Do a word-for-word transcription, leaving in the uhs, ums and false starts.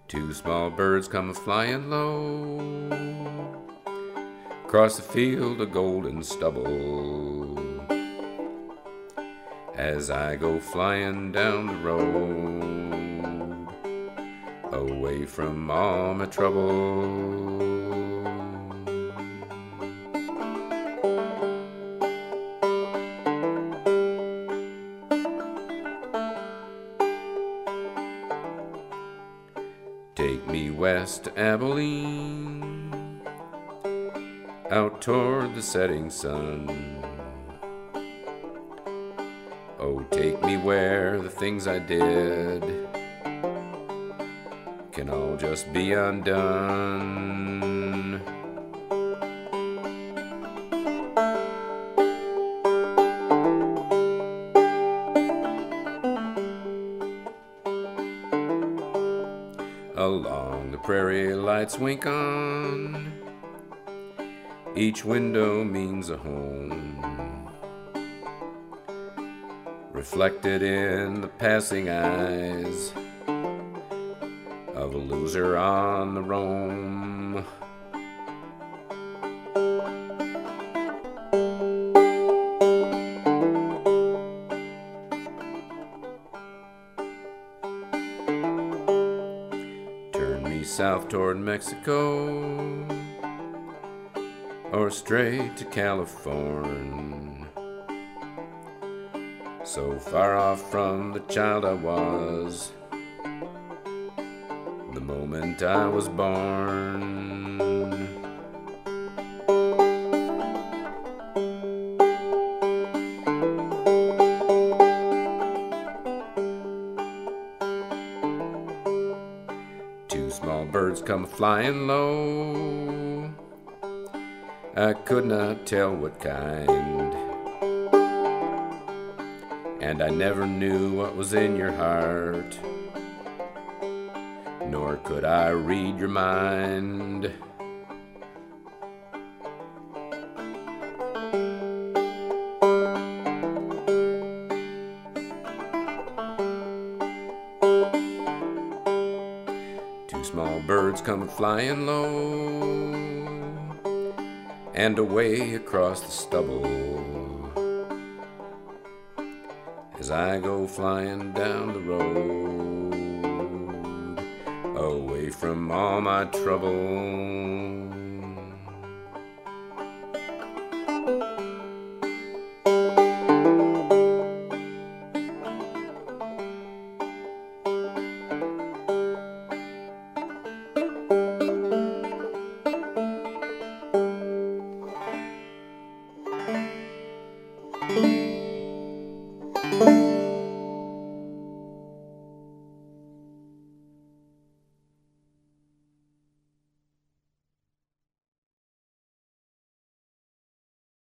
Two small birds come a-flying low across a field of golden stubble as I go flying down the road away from all my trouble. Take me west to Abilene, out toward the setting sun. Oh, take me where the things I did can all just be undone. Along the prairie lights wink on, each window means a home, reflected in the passing eyes of a loser on the roam. Turn me south toward Mexico, or straight to California, so far off from the child I was the moment I was born. Two small birds come flying low, I could not tell what kind, and I never knew what was in your heart, nor could I read your mind. Two small birds come flying low and away across the stubble as I go flying down the road away from all my trouble. Thank you.